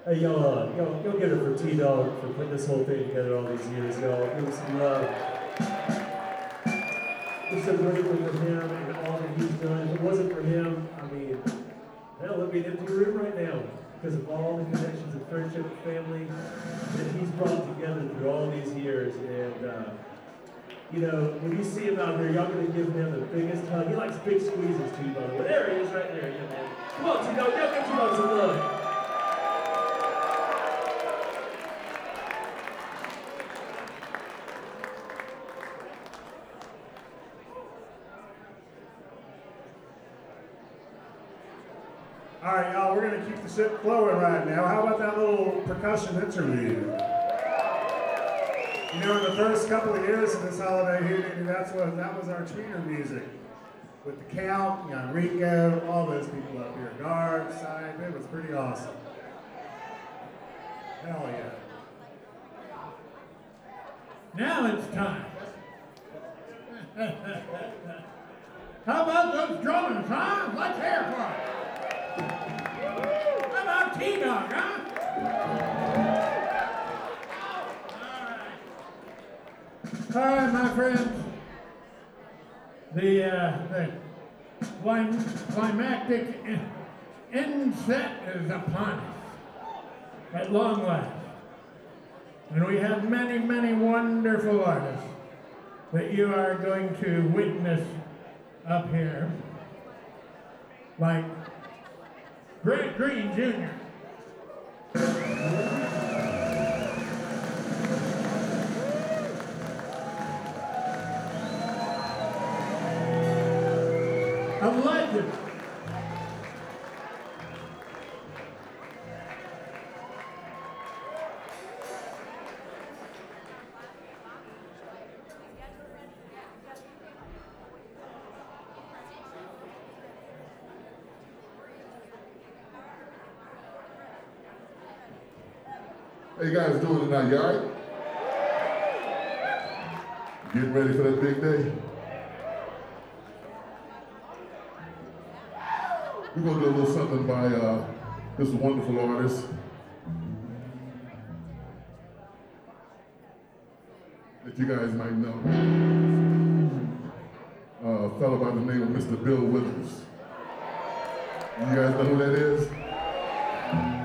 Hey, y'all give it for T-Dog for putting this whole thing together all these years, y'all. Give him some love. We're so grateful for him and all that he's done. If it wasn't for him, I mean, hell, it'd be an empty room right now because of all the connections and friendship and family that he's brought together through all these years. And, you know, when you see him out here, y'all gonna give him the biggest hug. He likes big squeezes too, by the way. There he is right there, yeah, man. Come on, T-Dog, y'all give T-Dog some love. All right, y'all, we're gonna keep the ship flowing right now. How about that little percussion interlude? You know, in the first couple of years of this holiday here, that was our tweener music. With the Count, Rico, all those people up here. Guard, Side, it was pretty awesome. Hell yeah. Now it's time. How about those drummers, huh? Let's hear for it. How about T-Dog, huh? All right, my friends. The climactic inset is upon us at long last. And we have many, many wonderful artists that you are going to witness up here, like Grant Green Jr. A legend. How you guys doing tonight, you all right? Getting ready for that big day? We're gonna do a little something by this wonderful artist that you guys might know. A fellow by the name of Mr. Bill Withers. You guys know who that is?